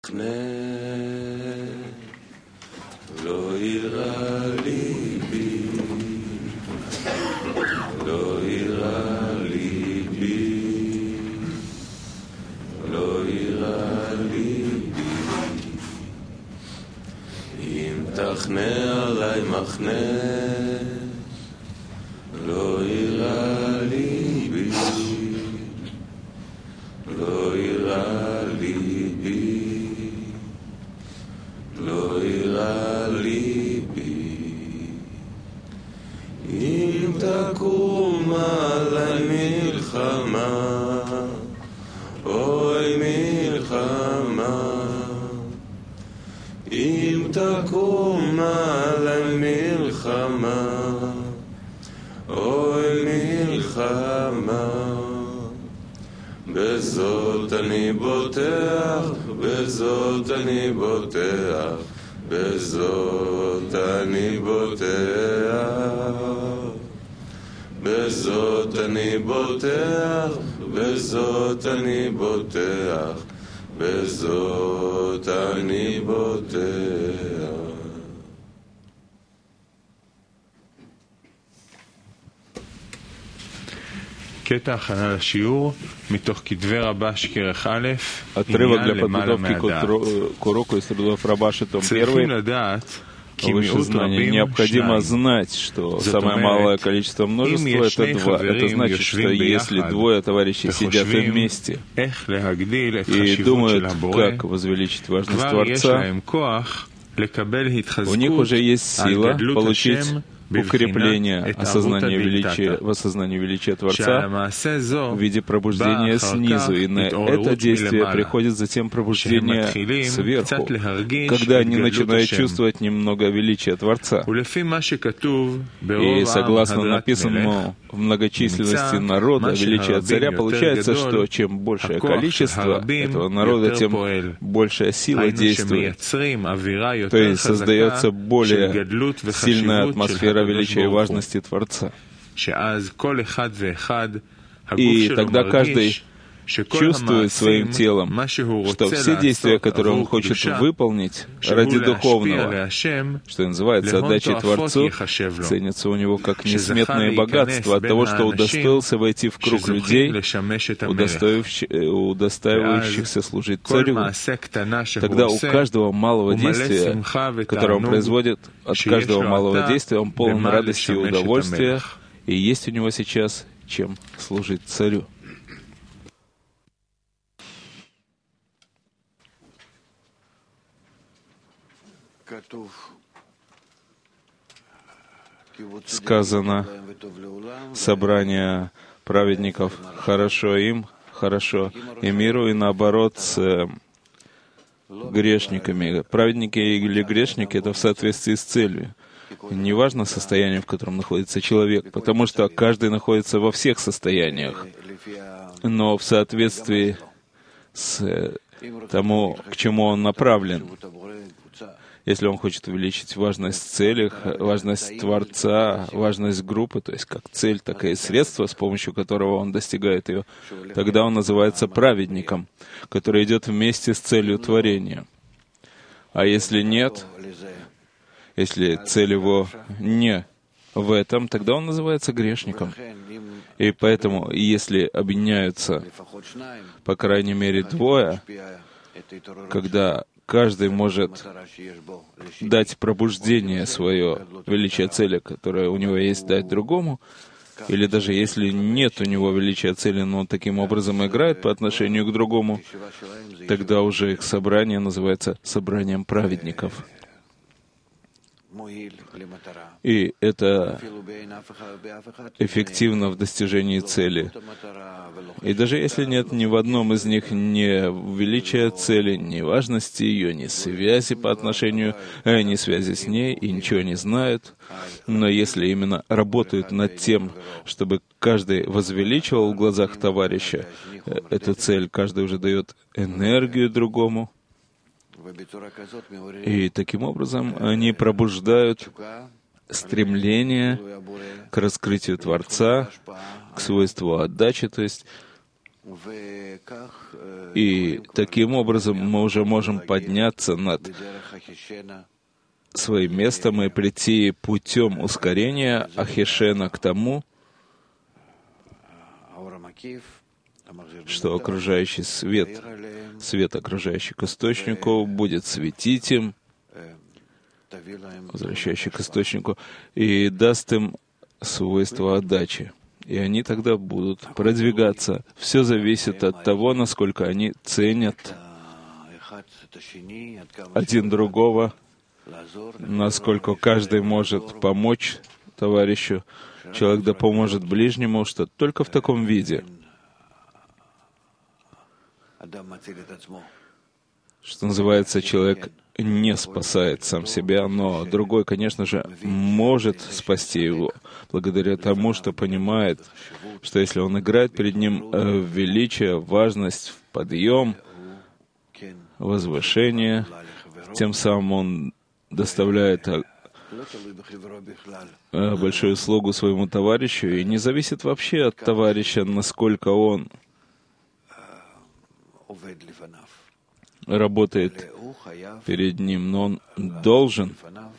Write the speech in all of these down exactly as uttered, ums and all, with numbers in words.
לא יראה ליבי, לא יראה ליבי, לא יראה ליבי, אם תחנה עלי מחנה, לא יראה ליבי, לא יראה ליבי, לא יראה ליבי, אם תקום עלי מלחמה, אוי מלחמה, אם תקום עלי מלחמה, אוי מלחמה, בזאת אני בוטח, בזאת אני בוטח, בזאת אני בוטח, בזאת אני בוטח, בזאת אני בוטח, בזאת אני בוטח. קטע הכנה לשיעור מתוך כתבי רבש כרך א', Отрывок для подготовки к уроку из трудов Рабаши, том первый. Выше знания. Необходимо знать, что самое малое количество множества — это два. Это значит, что если двое товарищей сидят вместе и думают, как возвеличить важность Творца, у них уже есть сила получить укрепление осознания величия, в осознании величия Творца в виде пробуждения снизу. И на это действие приходит затем пробуждение сверху, когда они начинают чувствовать немного величия Творца. И согласно написанному в многочисленности народа величия царя, получается, что чем большее количество этого народа, тем большая сила действует. То есть создается более сильная атмосфера величия и важности Творца. И тогда каждый чувствует своим телом, что все действия, которые он хочет выполнить ради духовного, что называется отдачей Творцу, ценятся у него как несметное богатство от того, что удостоился войти в круг людей, удостаивающихся служить царю. Тогда у каждого малого действия, которое он производит, от каждого малого действия он полон радости и удовольствия, и есть у него сейчас чем служить царю. Сказано, собрание праведников хорошо им, хорошо и миру, и наоборот с грешниками. Праведники или грешники — это в соответствии с целью. Неважно состояние, в котором находится человек, потому что каждый находится во всех состояниях, но в соответствии с тому, к чему он направлен. Если он хочет увеличить важность цели, важность Творца, важность группы, то есть как цель, так и средство, с помощью которого он достигает ее, тогда он называется праведником, который идет вместе с целью творения. А если нет, если цель его не в этом, тогда он называется грешником. И поэтому, если объединяются, по крайней мере, двое, когда каждый может дать пробуждение свое, величие цели, которое у него есть, дать другому, или даже если нет у него величия цели, но он таким образом играет по отношению к другому, тогда уже их собрание называется собранием праведников. И это эффективно в достижении цели. И даже если нет ни в одном из них ни величия цели, ни важности ее, ни связи по отношению, э, ни связи с ней, и ничего не знают, но если именно работают над тем, чтобы каждый возвеличивал в глазах товарища э, эту цель, каждый уже дает энергию другому, и таким образом они пробуждают стремление к раскрытию Творца, к свойству отдачи, то есть И таким образом мы уже можем подняться над своим местом и прийти путем ускорения Ахишена к тому, что окружающий свет, свет, окружающий к источнику, будет светить им, возвращающий к источнику, и даст им свойства отдачи. И они тогда будут продвигаться. Все зависит от того, насколько они ценят один другого, насколько каждый может помочь товарищу. Человек да поможет ближнему, что только в таком виде, что называется, человек не спасает сам себя, но другой, конечно же, может спасти его, благодаря тому, что понимает, что если он играет перед ним в величие, важность, в подъем, возвышение, тем самым он доставляет большую услугу своему товарищу, и не зависит вообще от товарища, насколько он работает перед ним, но он должен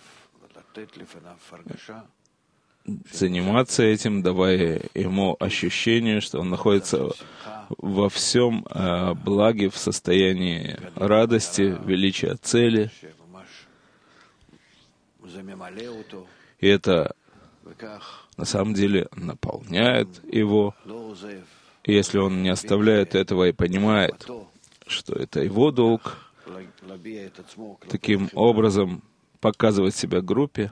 заниматься этим, давая ему ощущение, что он находится во всем э, благе, в состоянии радости, величия цели. И это на самом деле наполняет его. И если он не оставляет этого и понимает, что это его долг, таким образом показывать себя группе,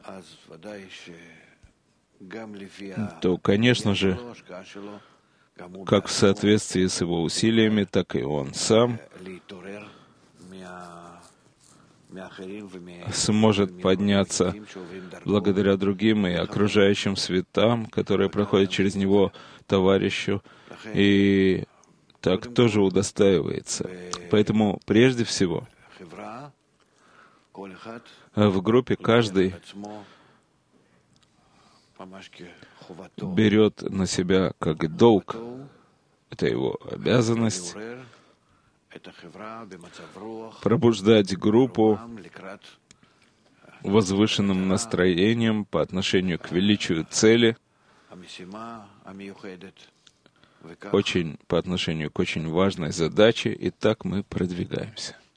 то, конечно же, как в соответствии с его усилиями, так и он сам сможет подняться благодаря другим и окружающим светам, которые проходят через него товарищу, и так тоже удостаивается. Поэтому прежде всего в группе каждый берет на себя как долг, это его обязанность, пробуждать группу возвышенным настроением по отношению к величию цели, очень по отношению к очень важной задаче, и так мы продвигаемся.